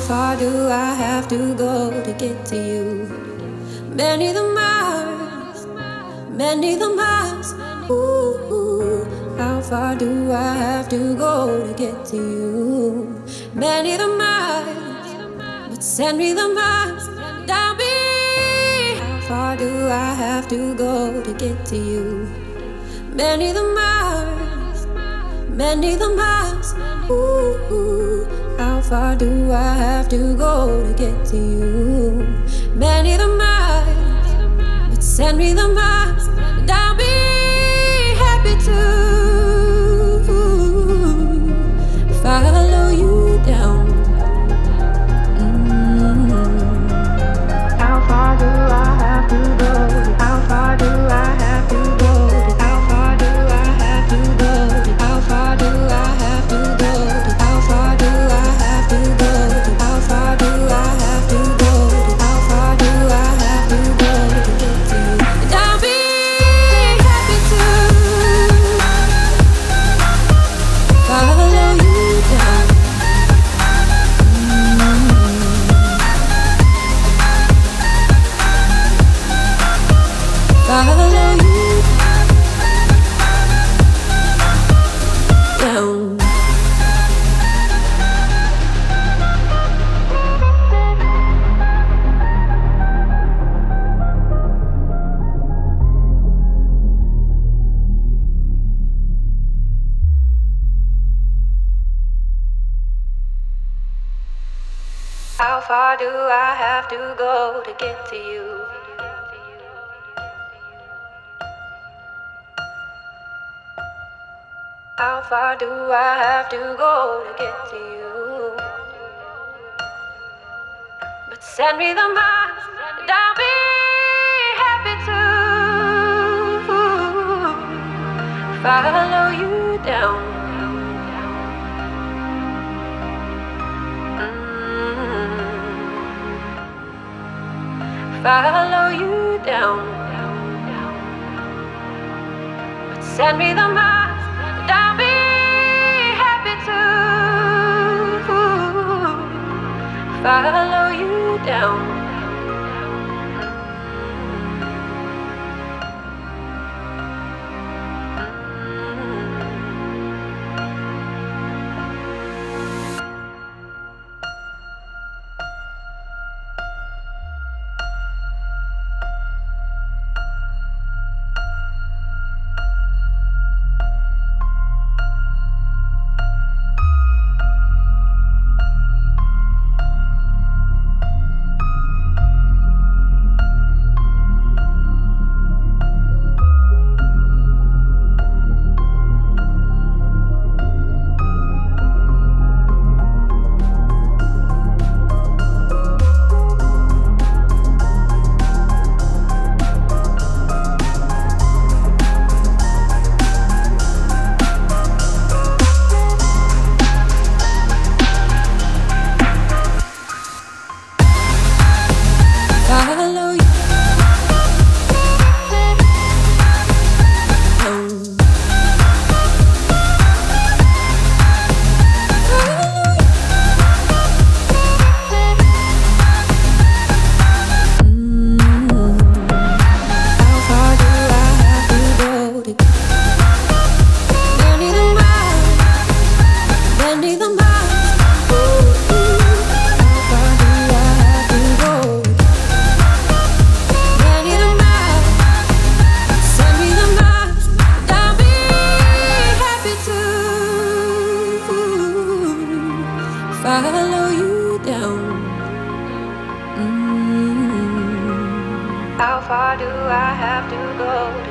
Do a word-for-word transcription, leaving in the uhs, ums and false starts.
far do I have to go to get to you? Many the miles, many the miles. Ooh, how far do I have to go to get to you? Many the miles, but send me the miles down me. How far do I have to go to get to you? Many the miles, many the miles. Ooh, how far do I have to go to get to you? Many the miles, but send me the miles, and I'll be happy to follow you down. Mm. How far do I have to go? How far do I have to go? How far do I have to go? How far do I have to go? How far do I have to go? How far do I have to go? How far do I have to go to get to you? And I'll be happy to follow you down. Follow you down. How far do I have to go to get to you? How far do I have to go to get to you? But send me the miles, and I'll be happy to follow you down. Mm. Follow you down. But send me the miles, and I'll be happy to follow you down. Follow you down. Mm. How far do I have to go?